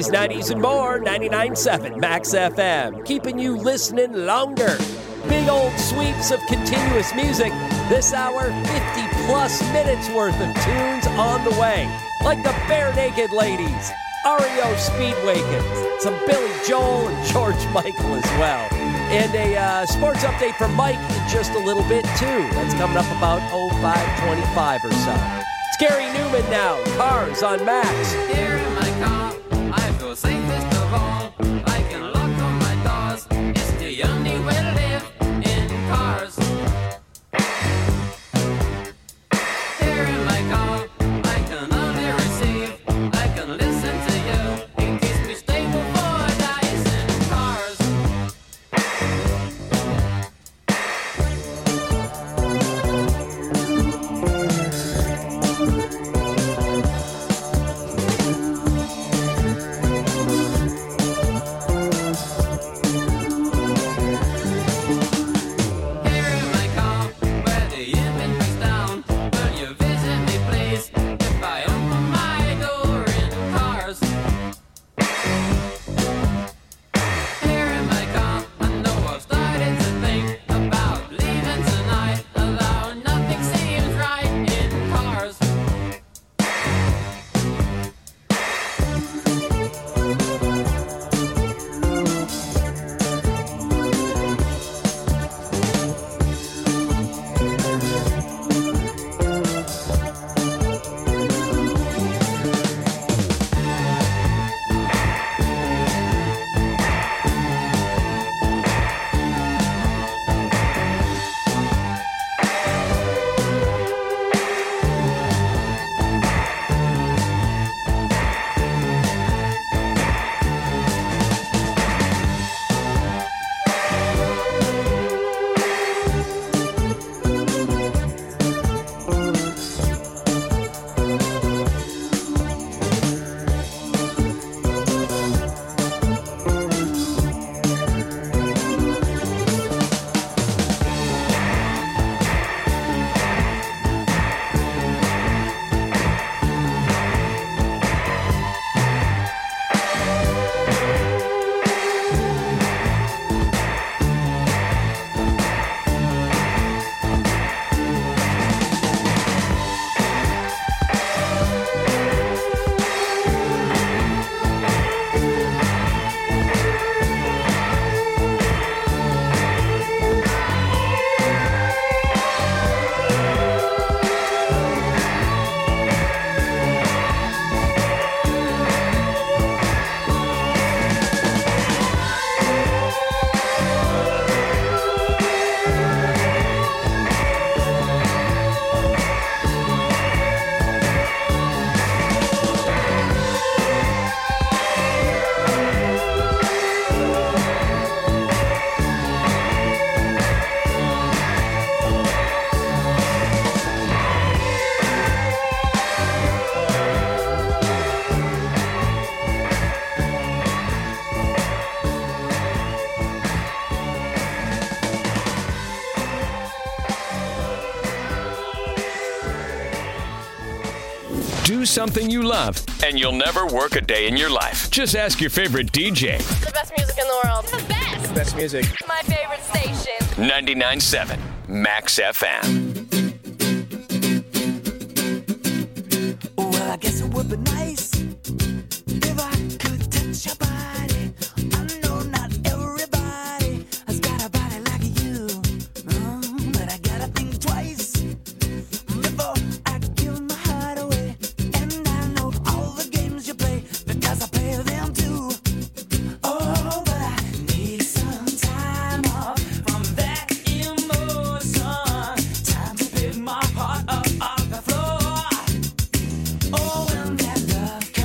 80s, 90s, and more. 99.7 Max FM. Keeping you listening longer. Big old sweeps of continuous music. This hour, 50-plus minutes worth of tunes on the way. Like the Bare Naked Ladies, REO Speedwakens, some Billy Joel and George Michael as well. And a sports update from Mike in just a little bit, too. That's coming up about 05:25 or so. It's Gary Newman now, Cars on Max. Here in my car, I feel safest of all. I can lock on my doors. It's the only way to live in cars. Here in my car, I can only receive. I can listen to you. It keeps me stable for days in cars. Do something you love, and you'll never work a day in your life. Just ask your favorite DJ. The best music in the world. The best. Best music. My favorite station. 99.7 Max FM. Well, I guess it would be nice if I could touch your body. I know not everybody has got a body like you, but I gotta think twice before I give my heart away. And I know all the games you play because I play them too. Oh, but I need some time off from that emotion. Time to pick my heart up off the floor. Oh, when that love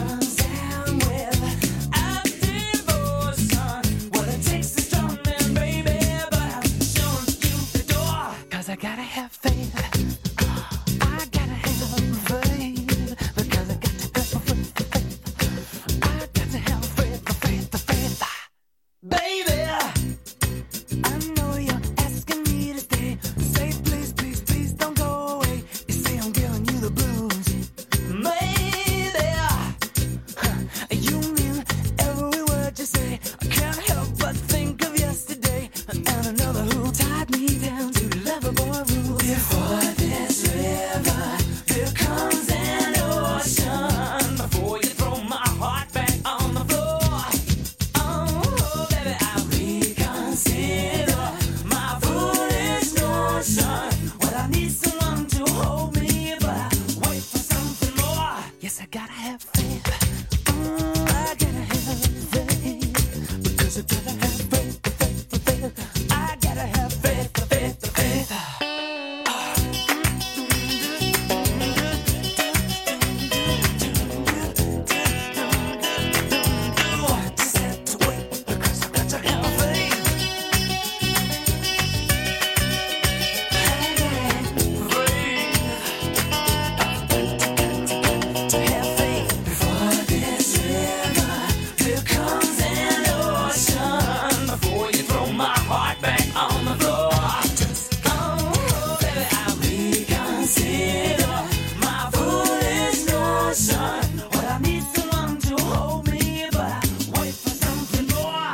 my heart back on the floor. Oh, baby, I reconsider my foolish notion. What I need someone to hold me, but I wait for something more.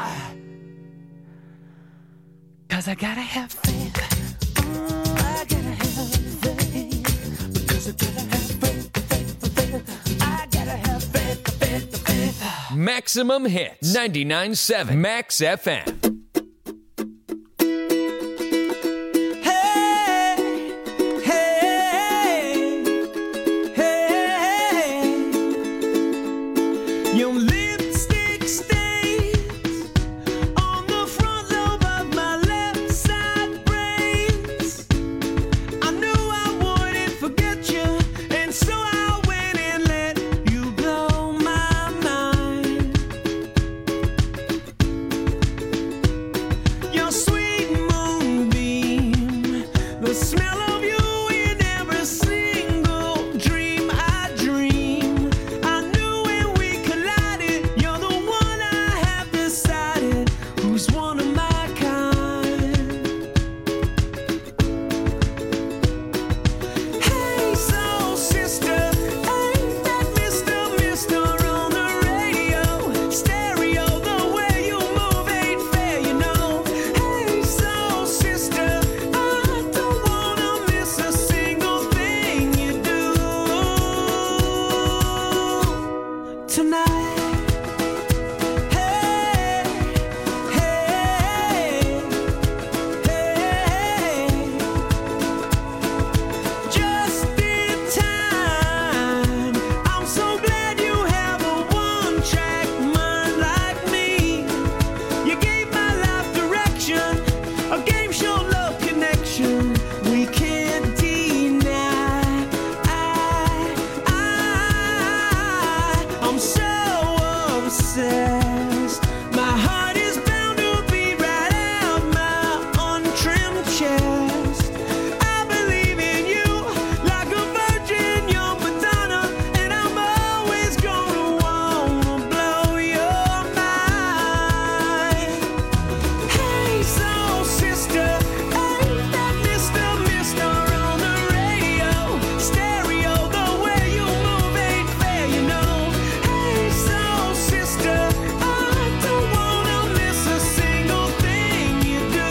'Cause I gotta have faith. I gotta have faith. Because I gotta have faith. I gotta have faith. Maximum Hits, 99.7 Max FM. Your lipstick stains on the front lobe of my left side brains. I knew I wouldn't forget you, and so I went and let you blow my mind. Your sweet moonbeam, the smell of you in every single dream I dream. I knew when we collided, you're the one I have decided who's one of my kind. Hey, soul sister, ain't that Mr. on the radio? Stereo, the way you move ain't fair, you know. Hey, soul sister, I don't wanna miss a single thing you do tonight. Hey, hey, hey, just in time. I'm so glad you have a one-track mind like me. You gave my life direction, a game show love connection we can't deny. I'm so obsessed. My heart is bound to beat right out my untrimmed chest. I believe in you like a virgin, you're Madonna, and I'm always gonna wanna blow your mind. Hey, soul sister, ain't that Mr. on the radio? Stereo, the way you move ain't fair, you know. Hey, soul sister, I don't wanna miss a single thing you do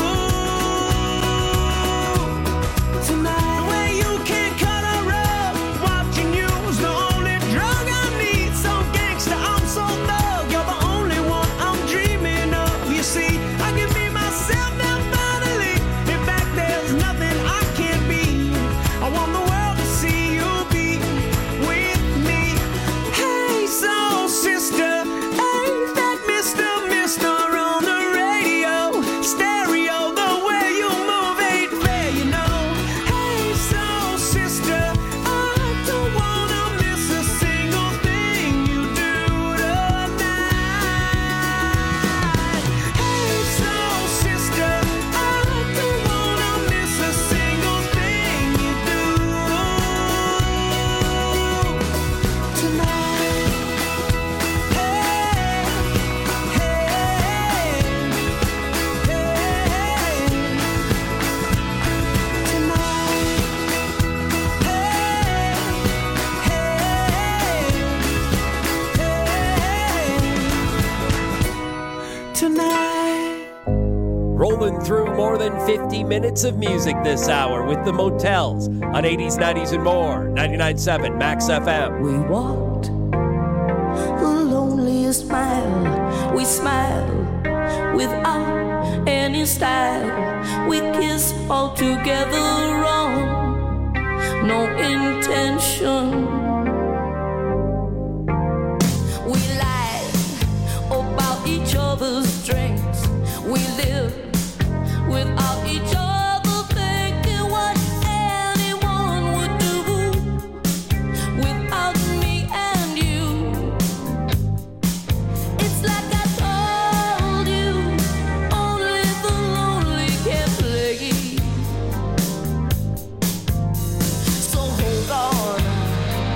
tonight. The way you can cut a rug, watching you's the only drug I need. So gangsta, I'm so thug, you're the only one I'm dreaming of. You see, I can be myself now finally. In fact, there's nothing I can't be. I want the world to see you be with me. Hey, soul sister, ain't that Mr. on the radio? Stereo, the way you move ain't fair, you know. Hey, soul sister, I don't wanna miss a single thing you do tonight. Hey, soul sister, I don't wanna miss a single thing you do tonight. Hey, tonight. Rolling through more than 50 minutes of music this hour with the Motels on 80s, 90s, and more. 99.7 Max FM. We walked the loneliest mile. We smiled without any style. We kissed all together wrong. No intention. We lied about each other's strengths. We lived without each other, thinking what anyone would do without me and you. It's like I told you, only the lonely can play. So hold on,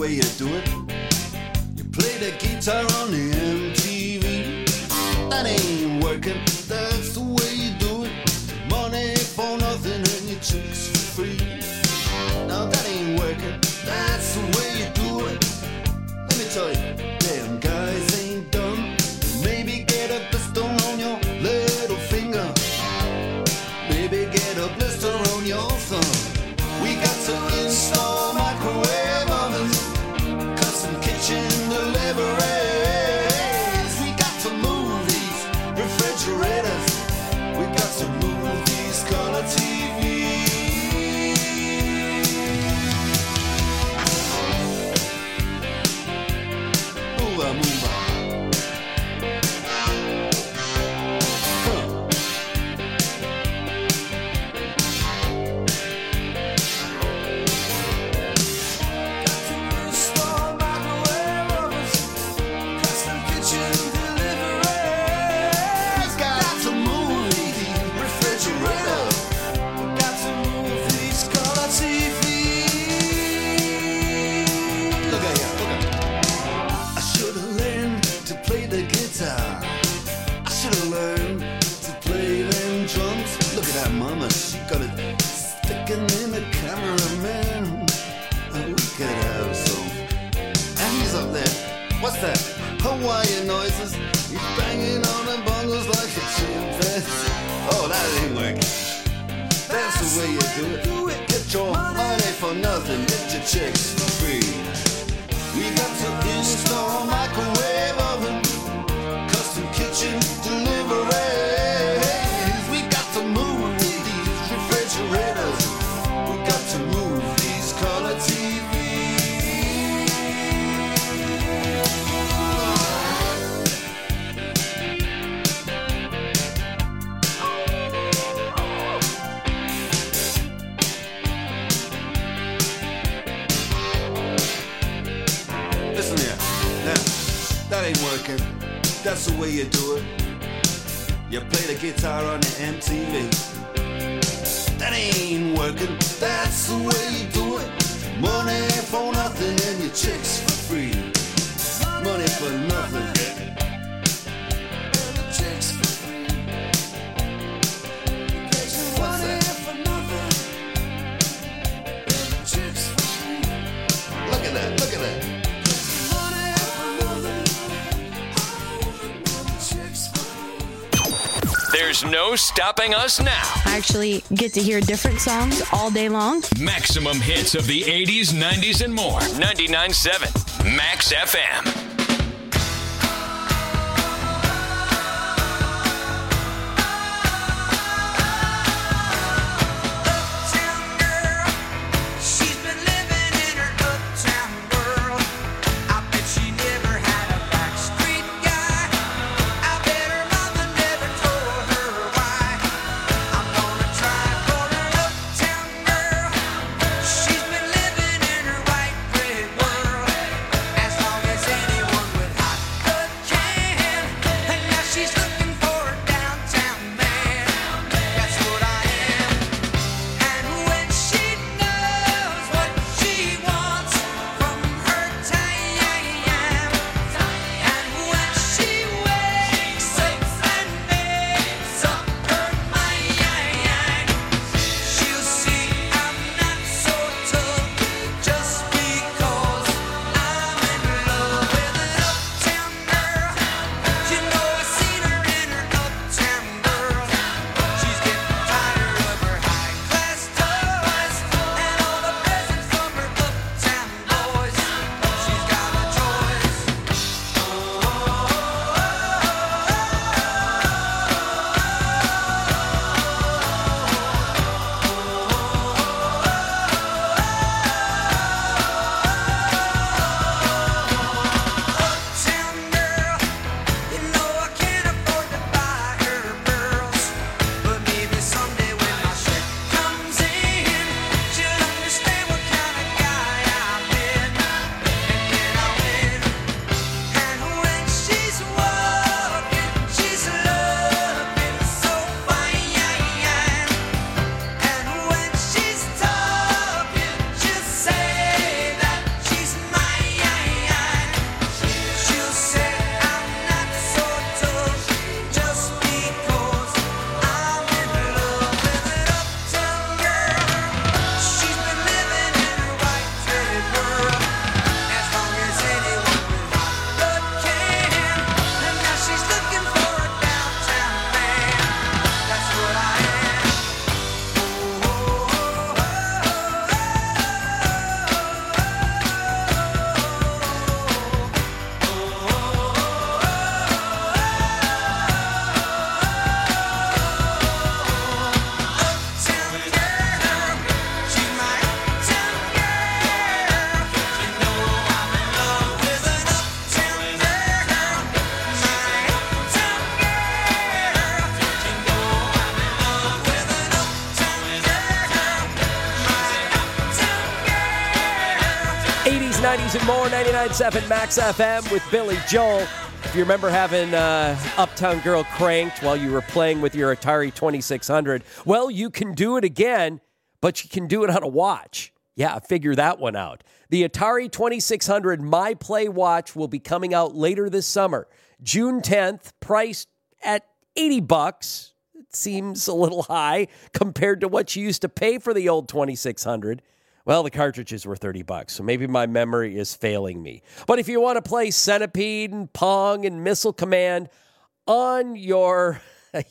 way you do it. You play the guitar on the MTV. That ain't working, that's the way you do it. Money for nothing and your chicks for free. Now that ain't working, that's the way you do it. Let me tell you, damn guys ain't dumb. Maybe get a blister on your little finger. Maybe get a blister on your thumb. We got to install microwave ovens, custom kitchen deliveries. We got to move these refrigerators. We got to move these color TVs. Move on, move on. What's that? Hawaiian noises. He's banging on the bongos like a chimpanzee. Oh, that ain't working. That's the way you do it. Get your money for nothing. Get your chicks for free. We got to install microwave oven, custom kitchen deliveries. We got to move these refrigerators. We got to move these color TVs. That ain't working, that's the way you do it. You play the guitar on the MTV. That ain't working, that's the way you do it. Money for nothing and your chicks for free. Money for nothing and your chicks for free. What's that? Look at that, look at that. There's no stopping us now. I actually get to hear different songs all day long. Maximum hits of the 80s, 90s, and more. 99.7 Max FM. She's been living in her white bread world as long as anyone 80s, 90s, and more. 99.7 Max FM with Billy Joel. If you remember having Uptown Girl cranked while you were playing with your Atari 2600, well, you can do it again, but you can do it on a watch. Yeah, figure that one out. The Atari 2600 My Play watch will be coming out later this summer, June 10th, priced at $80. It seems a little high compared to what you used to pay for the old 2600. Well, the cartridges were $30, so maybe my memory is failing me. But if you want to play Centipede and Pong and Missile Command on your,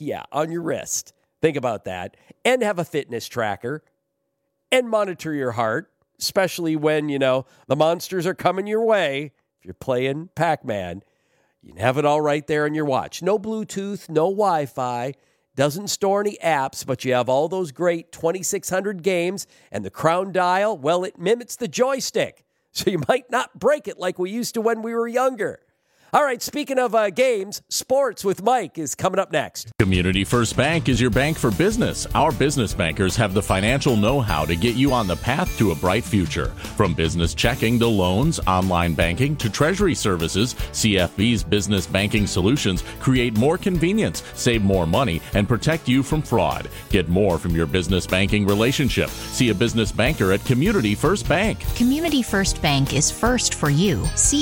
on your wrist, think about that, and have a fitness tracker and monitor your heart, especially when, the monsters are coming your way. If you're playing Pac-Man, you can have it all right there on your watch. No Bluetooth, no Wi-Fi. Doesn't store any apps, but you have all those great 2600 games, and the crown dial, well, it mimics the joystick, so you might not break it like we used to when we were younger. All right, speaking of games, sports with Mike is coming up next. Community First Bank is your bank for business. Our business bankers have the financial know-how to get you on the path to a bright future. From business checking to loans, online banking to treasury services, CFB's business banking solutions create more convenience, save more money, and protect you from fraud. Get more from your business banking relationship. See a business banker at Community First Bank. Community First Bank is first for you.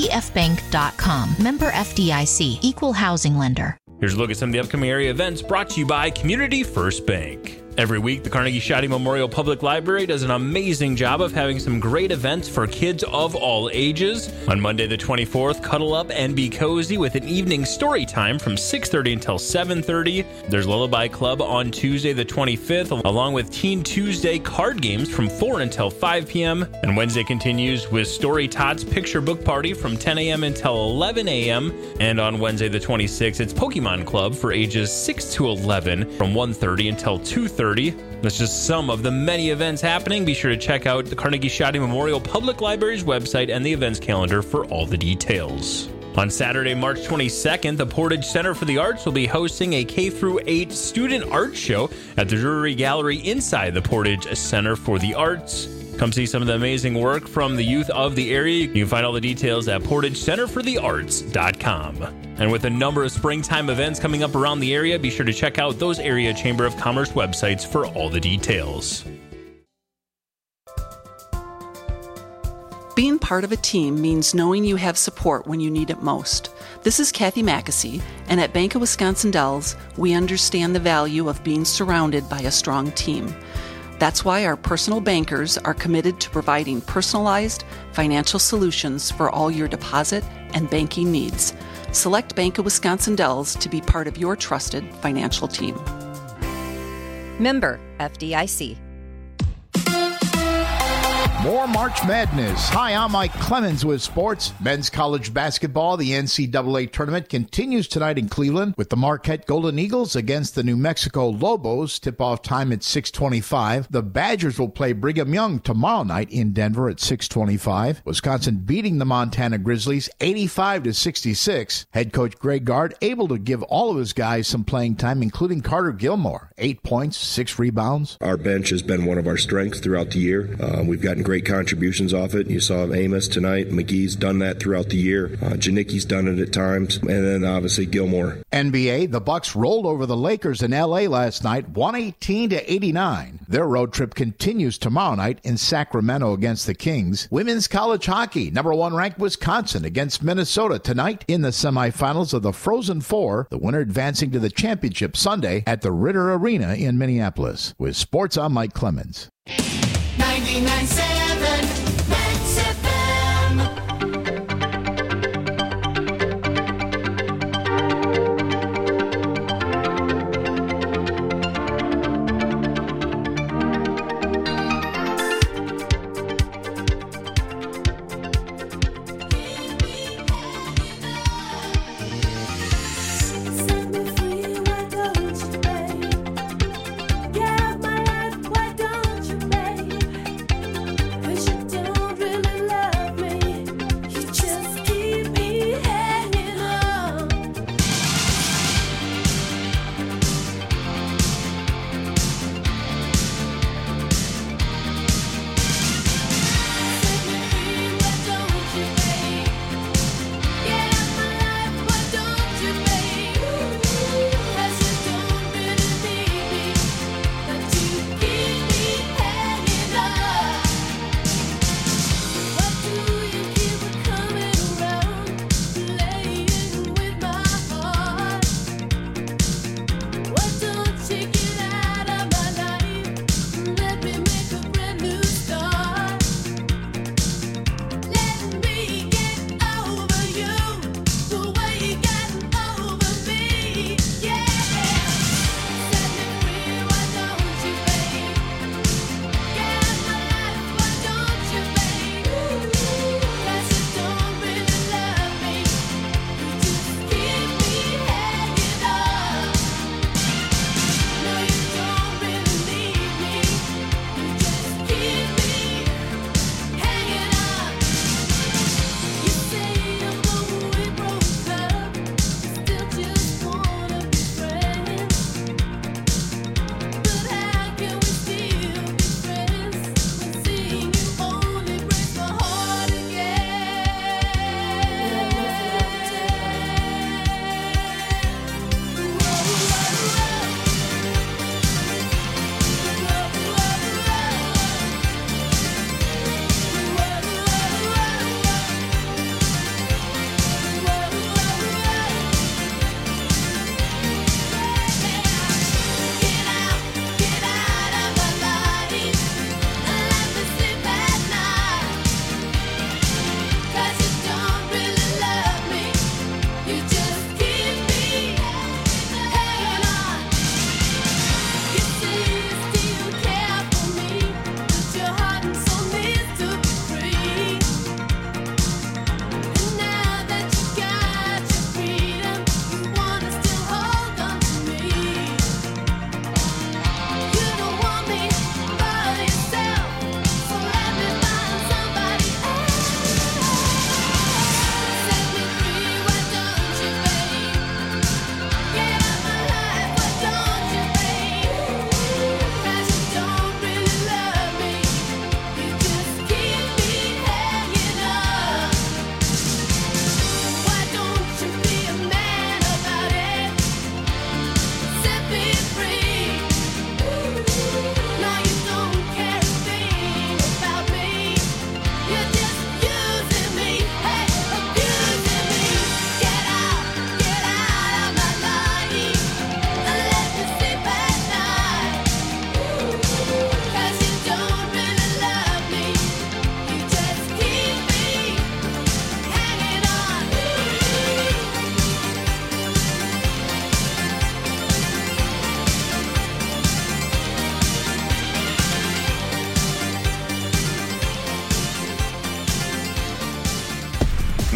CFbank.com. Member FDIC, Equal Housing Lender. Here's a look at some of the upcoming area events brought to you by Community First Bank. Every week, the Carnegie Shaddy Memorial Public Library does an amazing job of having some great events for kids of all ages. On Monday the 24th, cuddle up and be cozy with an evening story time from 6:30 until 7:30. There's Lullaby Club on Tuesday the 25th, along with Teen Tuesday card games from 4 until 5 p.m. And Wednesday continues with Story Tots Picture Book Party from 10 a.m. until 11 a.m. And on Wednesday the 26th, it's Pokemon Club for ages 6 to 11 from 1:30 until 2:30. That's just some of the many events happening. Be sure to check out the Carnegie Shaddy Memorial Public Library's website and the events calendar for all the details. On Saturday, March 22nd, the Portage Center for the Arts will be hosting a K-8 student art show at the Drury Gallery inside the Portage Center for the Arts. Come see some of the amazing work from the youth of the area. You can find all the details at portagecenterforthearts.com. And with a number of springtime events coming up around the area, be sure to check out those area Chamber of Commerce websites for all the details. Being part of a team means knowing you have support when you need it most. This is Kathy Mackesy, and at Bank of Wisconsin Dells, we understand the value of being surrounded by a strong team. That's why our personal bankers are committed to providing personalized financial solutions for all your deposit and banking needs. Select Bank of Wisconsin Dells to be part of your trusted financial team. Member FDIC. More March Madness. Hi, I'm Mike Clemens with sports. Men's college basketball, the NCAA tournament continues tonight in Cleveland with the Marquette Golden Eagles against the New Mexico Lobos. Tip-off time at 6:25. The Badgers will play Brigham Young tomorrow night in Denver at 6:25. Wisconsin beating the Montana Grizzlies 85-66. Head coach Greg Gard able to give all of his guys some playing time, including Carter Gilmore. 8 points, 6 rebounds. Our bench has been one of our strengths throughout the year. We've gotten great contributions off it. You saw Amos tonight. McGee's done that throughout the year. Janicki's done it at times. And then obviously Gilmore. NBA, the Bucks rolled over the Lakers in L.A. last night, 118-89. Their road trip continues tomorrow night in Sacramento against the Kings. Women's college hockey, number 1 ranked Wisconsin against Minnesota tonight in the semifinals of the Frozen Four. The winner advancing to the championship Sunday at the Ritter Arena in Minneapolis. With sports, I'm Mike Clemens. 99.7 Max FM.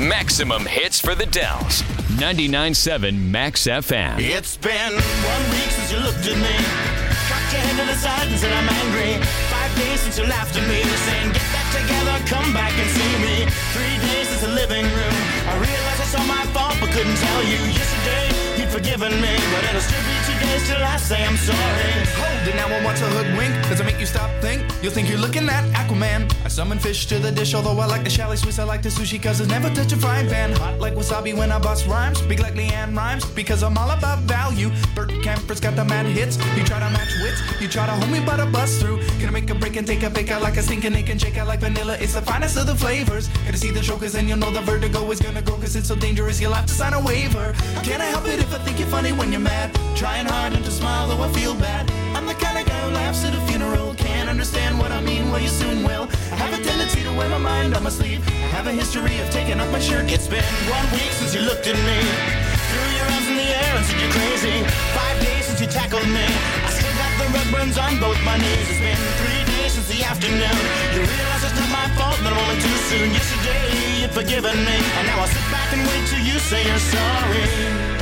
Maximum hits for the Dells. 99.7 Max FM. It's been 1 week since you looked at me, cocked your head to the side and said I'm angry. 5 days since you laughed at me, saying get back together, come back and see me. 3 days since the living room, I realized it's all my fault but couldn't tell you. Yesterday you'd forgiven me, but it'll still be 2 days till I say I'm sorry. Hold it now, I want to hoodwink. Does it make you stop think? You'll think you're looking at Aquaman. I summon fish to the dish, although I like the chalet Swiss, I like the sushi, cause it's never touch a frying pan. Hot like wasabi when I bust rhymes, big like Leanne Rhymes, because I'm all about value. Bert Camper's got the mad hits. You try to match wits, you try to hold me but I bust through. Gonna make a break and take a fake out like a stinking ache and shake out like vanilla. It's the finest of the flavors. Gonna see the show cause then you'll know the vertigo is gonna go, cause it's so dangerous you'll have to sign a waiver. Can't I help it if I think you're funny when you're mad? Trying hard not to smile though I feel bad. I'm the kind of guy who laughs at a funeral. Can't understand what I mean, well you soon will. I have a tendency to wear my mind on my sleeve. I have a history of taking off my shirt. It's been 1 week since you looked at me, threw your arms in the air and said you're crazy. 5 days since you tackled me, I still got the red burns on both my knees. It's been 3 days since the afternoon, you realize it's not my fault, but a moment too soon. Yesterday you'd forgiven me, and now I'll sit back and wait till you say you're sorry.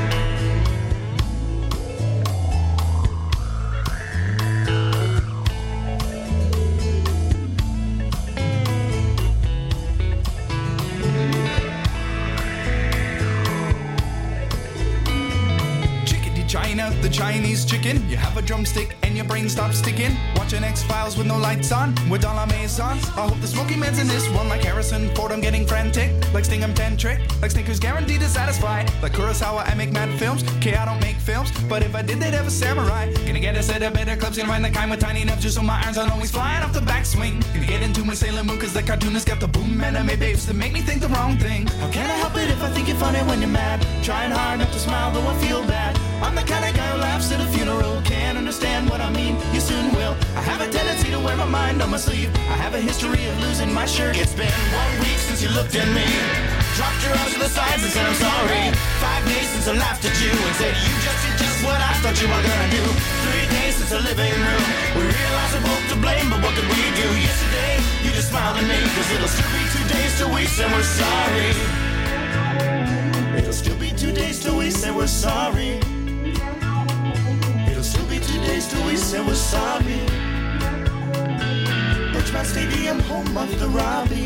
China, the Chinese chicken. You have a drumstick and your brain stops sticking. Watching X-Files with no lights on, with all our maisons. I hope the Smoky Man's in this one, like Harrison Ford. I'm getting frantic, like Sting I'm tantric, like Snickers guaranteed to satisfy. Like Kurosawa, I make mad films. Okay, I don't make films, but if I did, they'd have a samurai. Gonna get a set of better clubs, gonna find the kind with tiny enough just so my irons aren't always flying off the backswing. Gonna get into my Sailor Moon, cause the cartoonist got the boom anime babes that make me think the wrong thing. How can I help it if I think you're funny when you're mad? Trying hard not to smile, though I feel bad. I'm the kind of guy who laughs at a funeral. Can't understand what I mean, you soon will. I have a tendency to wear my mind on my sleeve. I have a history of losing my shirt. It's been 1 week since you looked at me, dropped your arms to the sides and said I'm sorry. 5 days since I laughed at you and said you just did just what I thought you were gonna do. 3 days since the living room, we realized we're both to blame, but what could we do? Yesterday, you just smiled at me, cause it'll still be 2 days till we say we're sorry. It'll still be 2 days till we say we're sorry. It'll still be 2 days till we say we're sorry. Birchmount Stadium, home of the Robbie.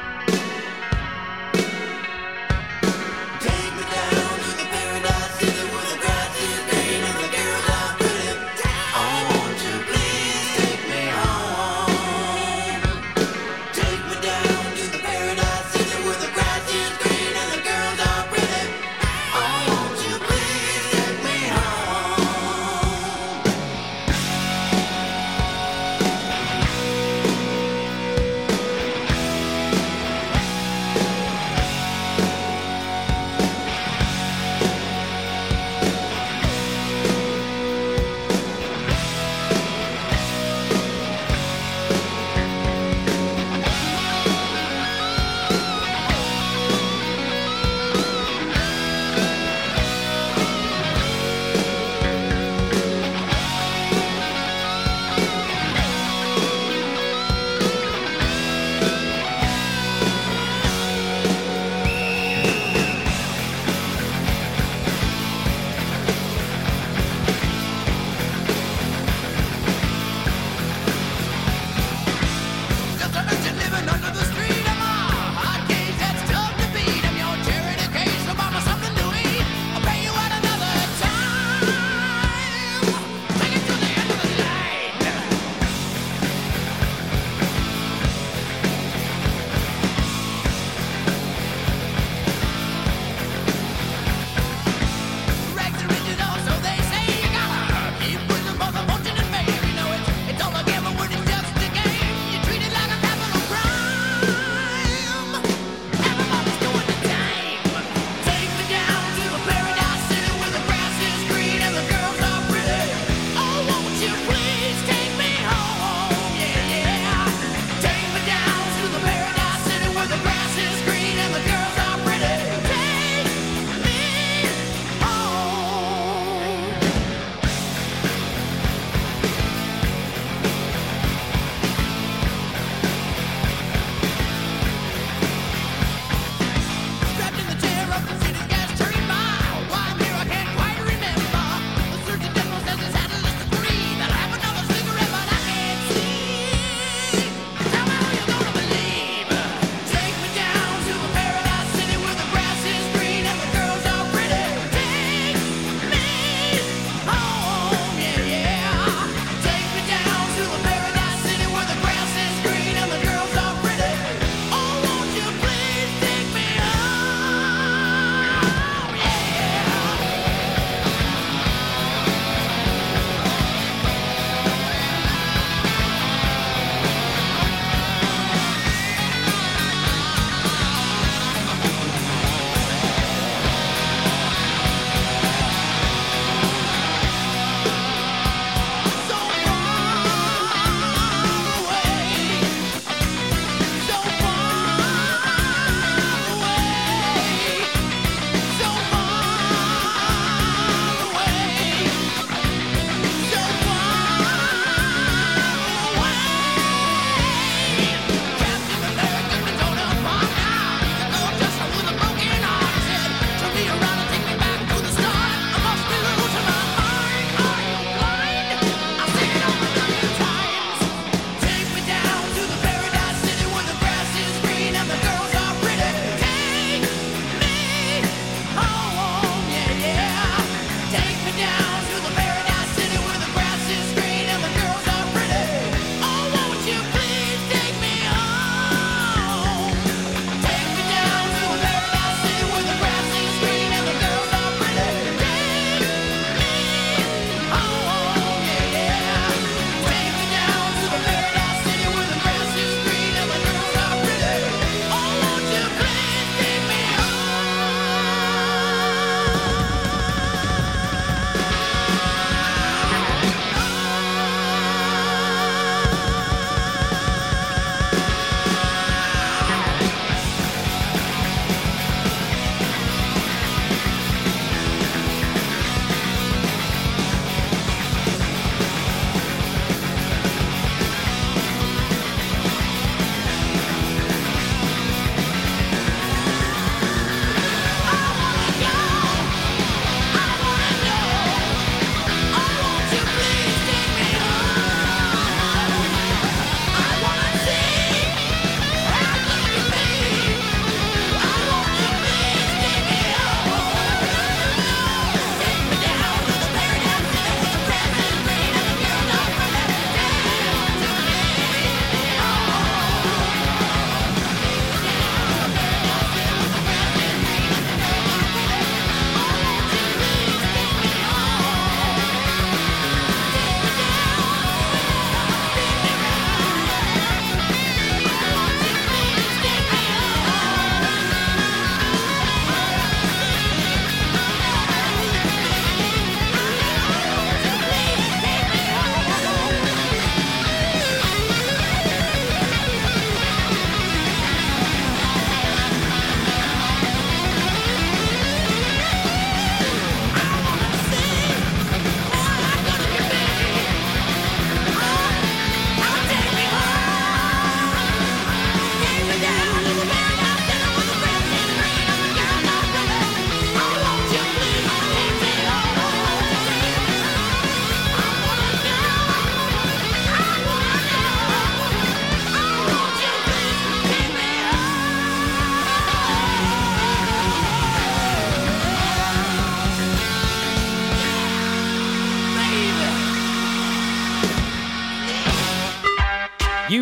Take me down to the paradise of the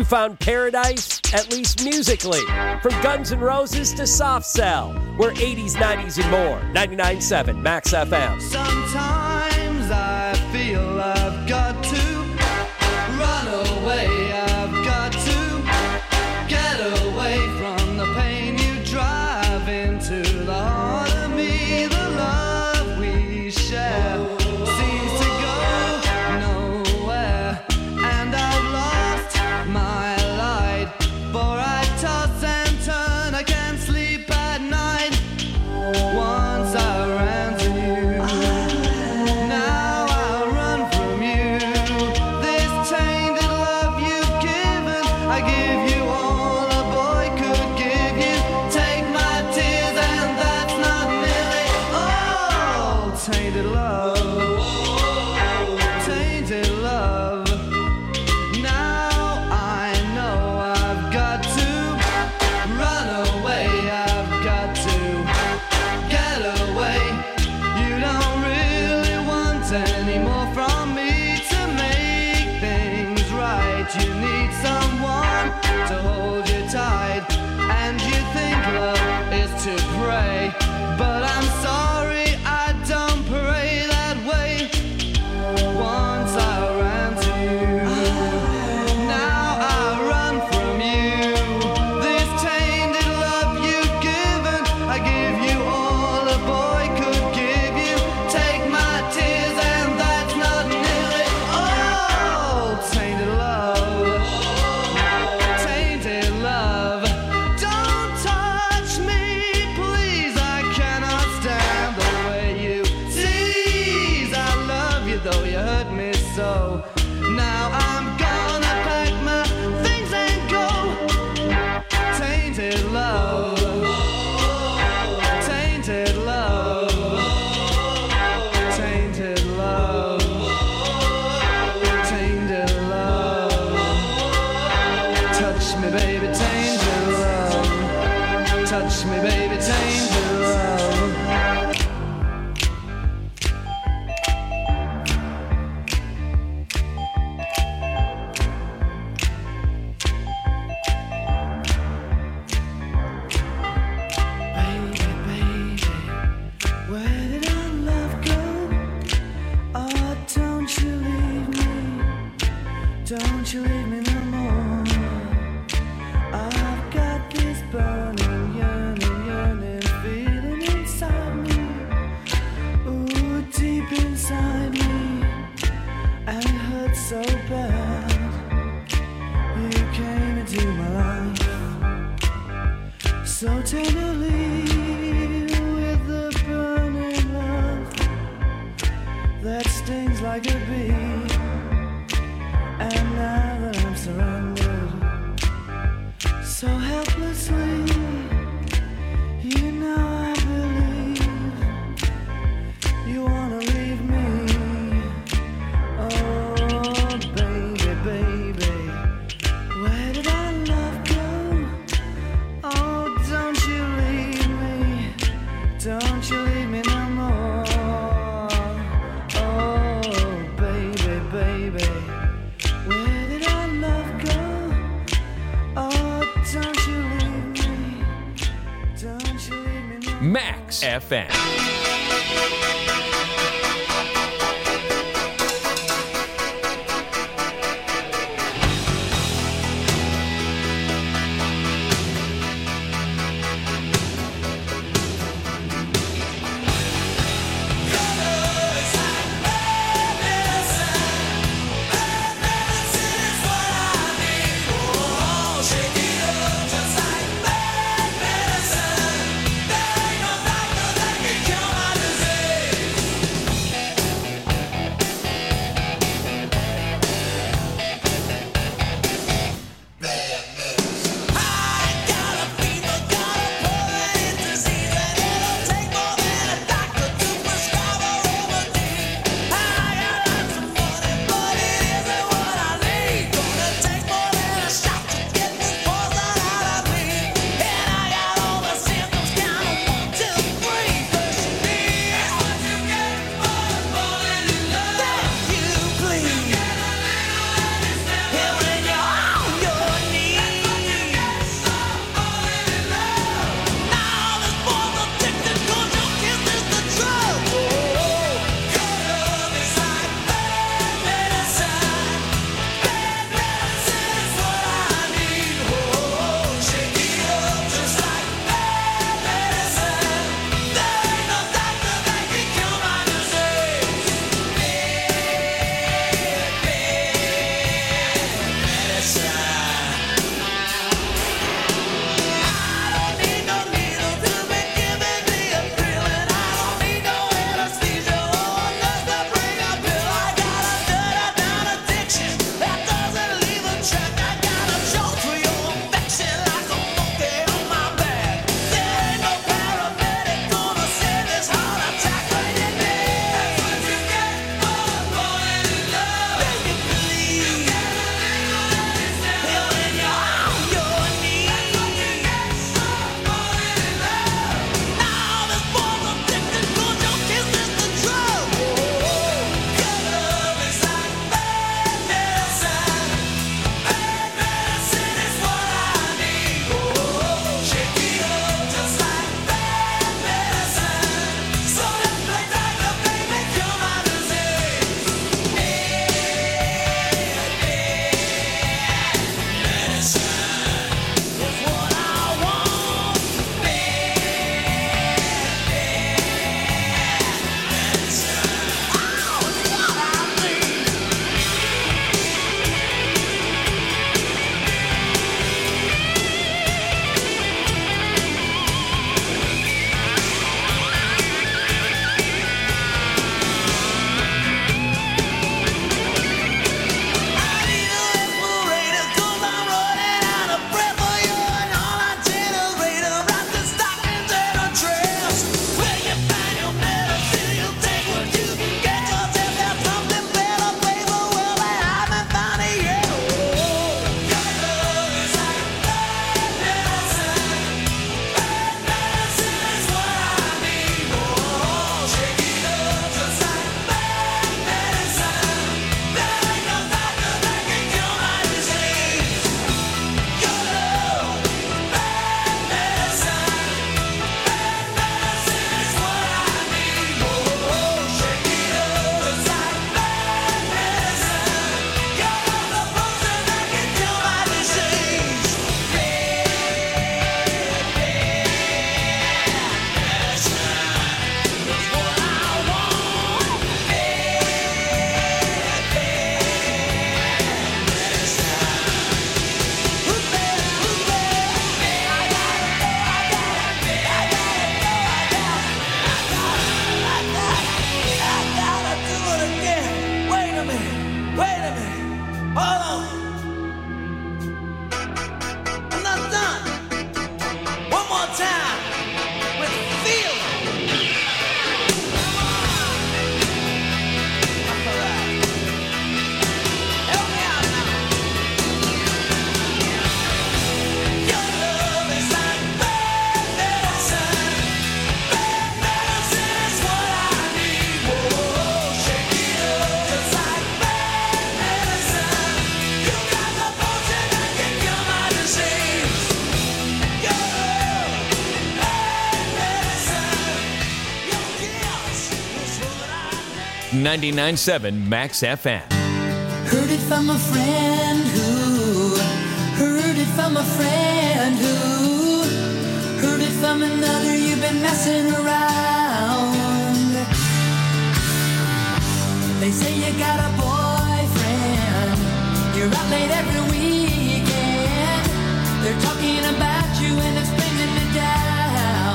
found paradise, at least musically. From Guns N' Roses to Soft Cell, we're 80s, 90s, and more. 99.7 Max FM. Sometimes I feel I've got to run away. I've got to get away from the pain you drive into the heart of me. The love we share seems to go nowhere, and I've lost my light. For I toss and turn, I can't sleep at night. Once I ran to you, now I run from you. This tainted love you've given, I give you all a boy could give you. Take my tears and that's not nearly all. Tainted love, tainted love. Now I know I've got to run away. I've got to get away. You don't really want any more from me to make things right. You need someone to hold you tight, and you think love is to pray, but I'm sorry, I don't pray that way. Once I ran to you, now I run from you. This tainted love you've given, I give you all a boy could give you. Take my tears and that's not nearly all. Tainted love, tainted love. Don't touch me, please, I cannot stand the way you tease. I love you though you hurt me so. Now I'm gonna pack my things and go. Tainted love, tainted love, tainted love, tainted love. Touch me, baby, tainted love. Touch me, baby, tainted love. Baby, baby, where did our love go? Oh, don't you leave me. Don't you leave me no more. I've got this burning, yearning, yearning feeling inside me. Ooh, deep inside me. And it hurts so bad. You came into my life so tenderly, with the burning love that stings like a bee. And now that I'm surrounded so helplessly, you know I believe you wanna leave me. Oh, baby, baby, where did our love go? Oh, don't you leave me. Don't you leave me no more. Oh, baby, baby, where did our love go? Oh, don't you leave me. Don't you leave me no more. Max FM. Shake it up just like bad medicine. There ain't no doctor that can cure my disease. 99.7 Max FM. Heard it from a friend who heard it from a friend who heard it from another. You've been messing around. They say you got a boyfriend. You're out late every weekend. They're talking about you and it's bringing me down.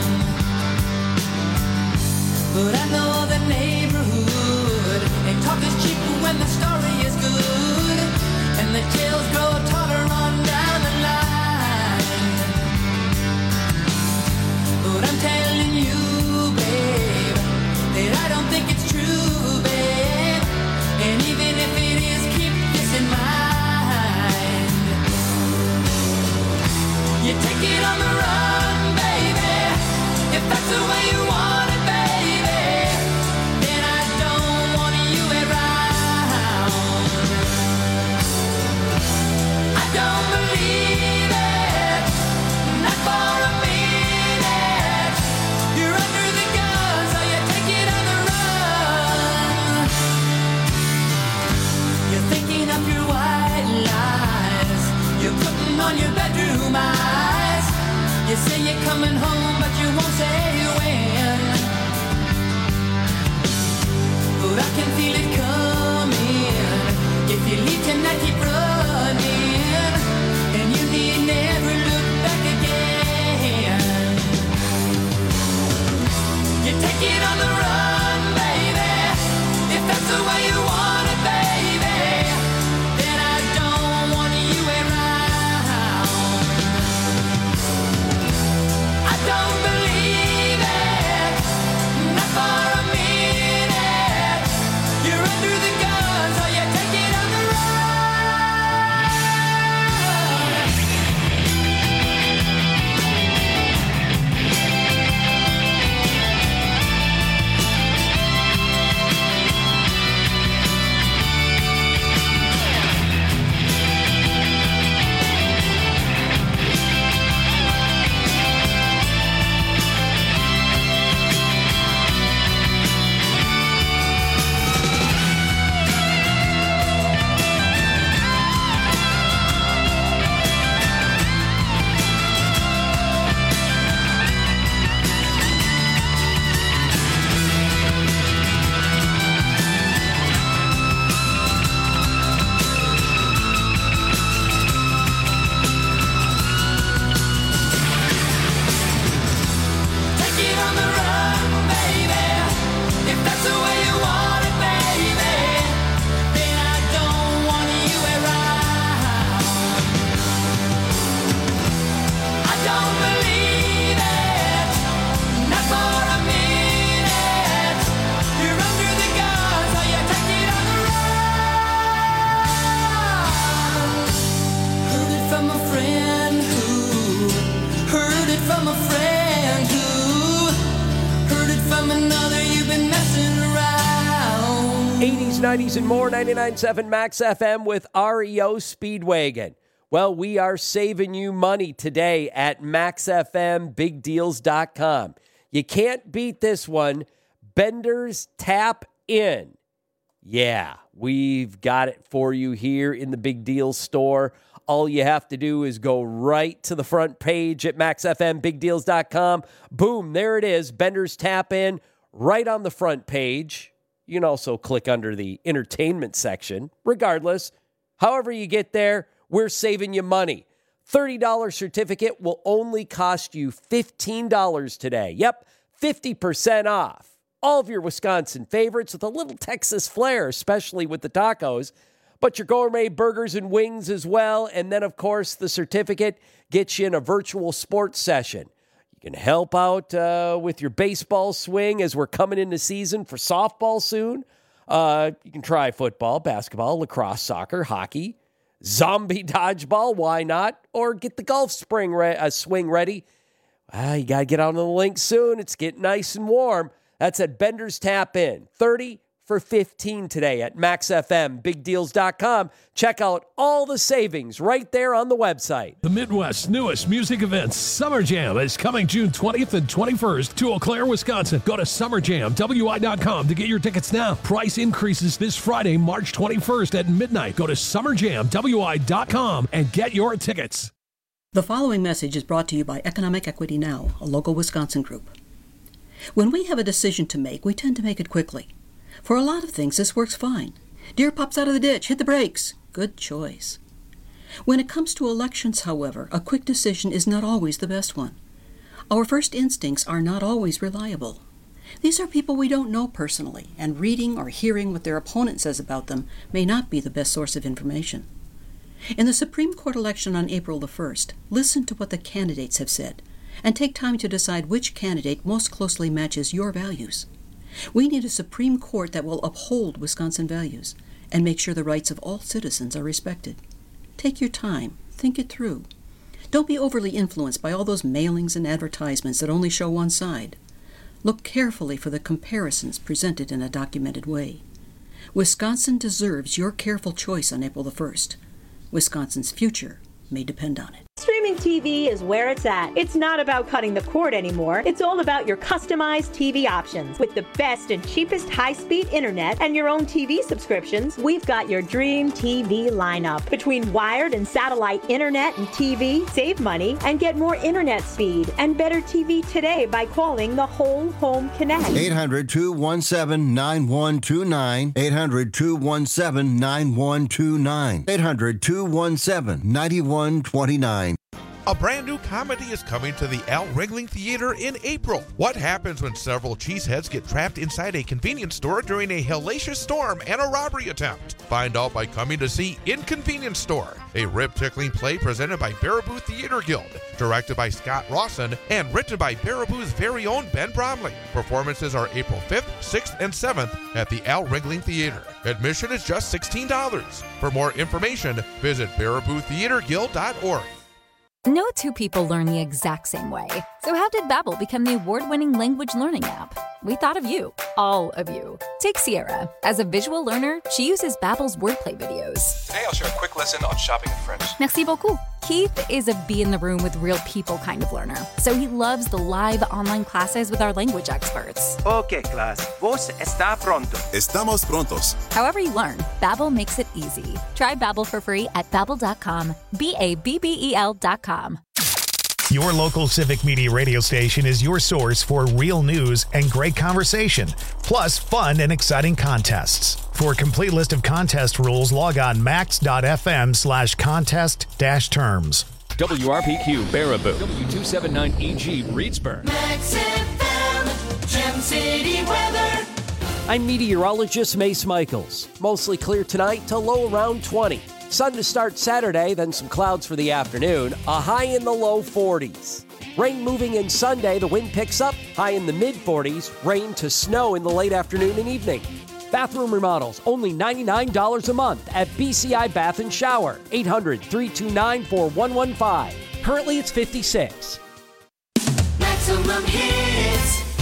But I know the neighborhood, and talk is cheap when the story is good, and the tales grow taller on down the line. But I'm telling you, babe, that I don't think it's true, babe. And even if it is, keep this in mind. You take it on the run, baby, if that's the way you want it, baby. Then I don't want you around. I don't believe it, not for a minute. You're under the gun, so you take it on the run. You're thinking up your white lies. You're putting on your bedroom eyes. You say you're coming home, but you won't say when. But I can feel it coming. If you leave tonight, keep running, and you need never look back again. You take it on the run, baby, if that's the way you want it, baby. Then I don't want you around. I don't believe it, not for a minute. You're under the gun, so you take it on the run. Take it on the run, baby, if that's the way you want it, baby. Then I don't want you around. I don't believe it, not for a minute. You're under the gun, so you take it on the run. Heard it from a friend who heard it from a friend who heard it from another. You've been messing around. 80s, 90s, and more. 99.7 Max FM with REO Speedwagon. Well, we are saving you money today at MaxFMBigDeals.com. You can't beat this one. Bender's Tap In. Yeah, we've got it for you here in the Big Deals store. All you have to do is go right to the front page at MaxFMBigDeals.com. Boom, there it is. Bender's Tap In right on the front page. You can also click under the entertainment section. Regardless, however you get there, we're saving you money. $30 certificate will only cost you $15 today. Yep, 50% off. All of your Wisconsin favorites with a little Texas flair, especially with the tacos, but your gourmet burgers and wings as well. And then, of course, the certificate gets you in a virtual sports session. You can help out with your baseball swing as we're coming into season for softball soon. You can try football, basketball, lacrosse, soccer, hockey, zombie dodgeball, why not? Or get the golf swing ready. You got to get on the link soon. It's getting nice and warm. That's at Bender's Tap In. 30, for $15 today at MaxFMBigDeals.com. Check out all the savings right there on the website. The Midwest's newest music event, Summer Jam, is coming June 20th and 21st to Eau Claire, Wisconsin. Go to SummerJamWI.com to get your tickets now. Price increases this Friday, March 21st at midnight. Go to SummerJamWI.com and get your tickets. The following message is brought to you by Economic Equity Now, a local Wisconsin group. When we have a decision to make, we tend to make it quickly. For a lot of things, this works fine. Deer pops out of the ditch, hit the brakes. Good choice. When it comes to elections, however, a quick decision is not always the best one. Our first instincts are not always reliable. These are people we don't know personally, and reading or hearing what their opponent says about them may not be the best source of information. In the Supreme Court election on April the 1st, listen to what the candidates have said, and take time to decide which candidate most closely matches your values. We need a Supreme Court that will uphold Wisconsin values and make sure the rights of all citizens are respected. Take your time, think it through. Don't be overly influenced by all those mailings and advertisements that only show one side. Look carefully for the comparisons presented in a documented way. Wisconsin deserves your careful choice on April the 1st. Wisconsin's future may depend on it. Streaming TV is where it's at. It's not about cutting the cord anymore. It's all about your customized TV options. With the best and cheapest high-speed internet and your own TV subscriptions, we've got your dream TV lineup. Between wired and satellite internet and TV, save money and get more internet speed and better TV today by calling the Whole Home Connect. 800-217-9129. 800-217-9129. 800-217-9129. A brand new comedy is coming to the Al Ringling Theater in April. What happens when several cheeseheads get trapped inside a convenience store during a hellacious storm and a robbery attempt? Find out by coming to see Inconvenience Store, a rib-tickling play presented by Baraboo Theater Guild, directed by Scott Rawson, and written by Baraboo's very own Ben Bromley. Performances are April 5th, 6th, and 7th at the Al Ringling Theater. Admission is just $16. For more information, visit BarabooTheaterGuild.org. No two people learn the exact same way. So how did Babbel become the award-winning language learning app? We thought of you, all of you. Take Sierra. As a visual learner, she uses Babbel's wordplay videos. Today I'll share a quick lesson on shopping in French. Merci beaucoup. Keith is a be-in-the-room-with real people kind of learner, so he loves the live online classes with our language experts. Okay, class. Vos está pronto. Estamos prontos. However you learn, Babbel makes it easy. Try Babbel for free at Babbel.com. Babbel.com. Your local Civic Media radio station is your source for real news and great conversation, plus fun and exciting contests. For a complete list of contest rules, log on max.fm/contest-terms. WRPQ Baraboo, W279EG Reedsburg. Max FM, Gem City weather. I'm meteorologist Mace Michaels. Mostly clear tonight to low around 20. Sun to start Saturday, then some clouds for the afternoon, a high in the low 40s. Rain moving in Sunday, the wind picks up, high in the mid-40s, rain to snow in the late afternoon and evening. Bathroom remodels, only $99 a month at BCI Bath & Shower, 800-329-4115. Currently it's $56. Maximum hits.